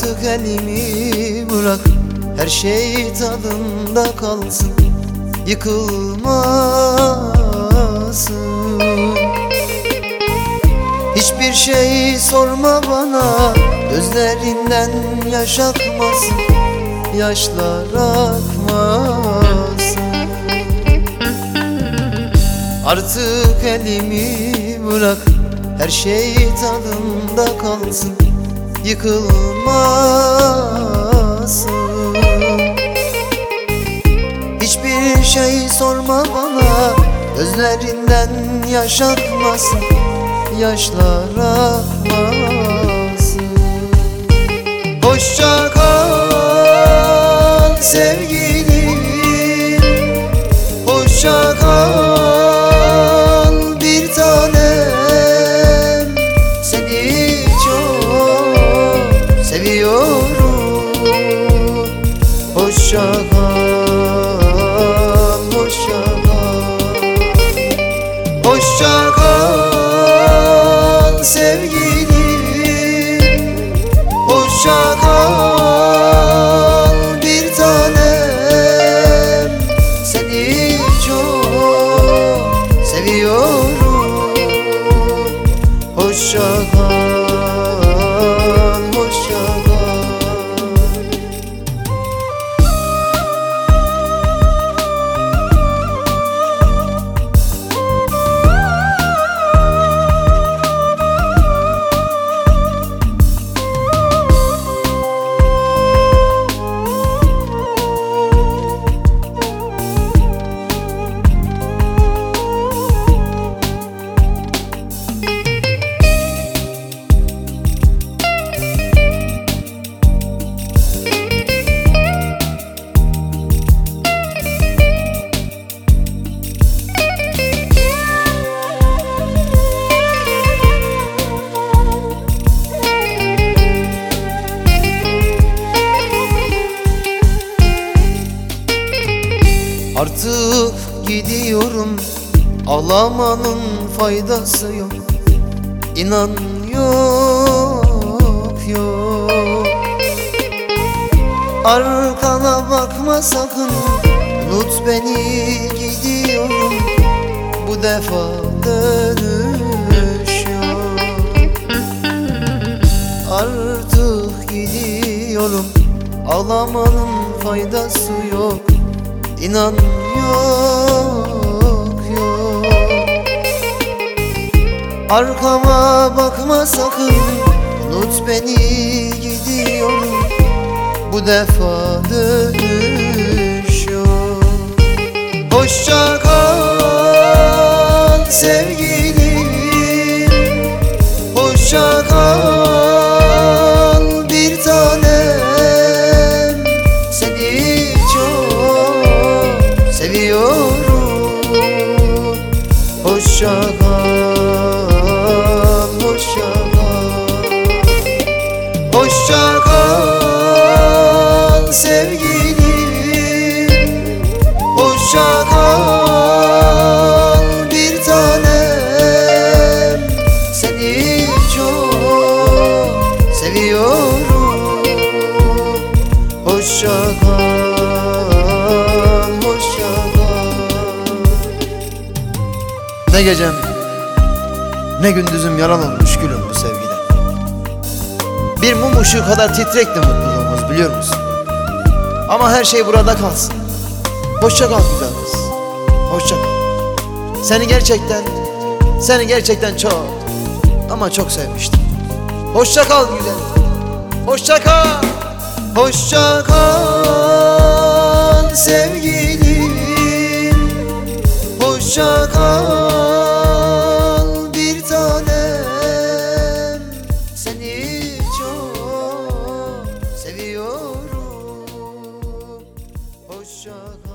Artık elimi bırak, her şey tadında kalsın, yıkılmasın. Hiçbir şey sorma bana, gözlerinden yaş akmasın, yaşlar akmasın. Artık elimi bırak, her şey tadında kalsın, yıkılmasın. Hiçbir şey sorma bana, gözlerinden yaş akmasın, yaşlar akmasın. Hoşça kal sevgilim, hoşça kal bir tanem. Seni çok seviyorum. Hoşça kal, hoşça kal, hoşça kal sevgilim, hoşça kal bir tanem. Seni çok seviyorum. Hoşça kal, hoşça kal. Artık gidiyorum, ağlamanın faydası yok. İnan yok yok. Arkana bakma sakın, unut beni, gidiyorum. Bu defa dönüş yok. Artık gidiyorum, ağlamanın faydası yok. İnan yok yok. Arkama bakma sakın, unut beni, gidiyorum. Bu defa dönüş yok. Hoşça kal sevgilim, hoşça kal bir tanem. Seni çok seviyorum. Hoşça kal, hoşça kal, hoşça kal sevgilim, hoşça kal bir tanem. Seni çok seviyorum. Hoşça kal, hoşça kal. Ne gecem ne gündüzüm yalan olmuş gülüm bu sevgide. Bir mum ışığı kadar titrekti mutluluğumuz, biliyor musun? Ama her şey burada kalsın. Hoşça kal güzel kız, hoşça kal. Seni gerçekten çok ama çok sevmiştim. Hoşça kal güzel, hoşça kal. Hoşça kal sevgilim, hoşça kal bir tanem. Seni çok seviyorum. Hoşça kal.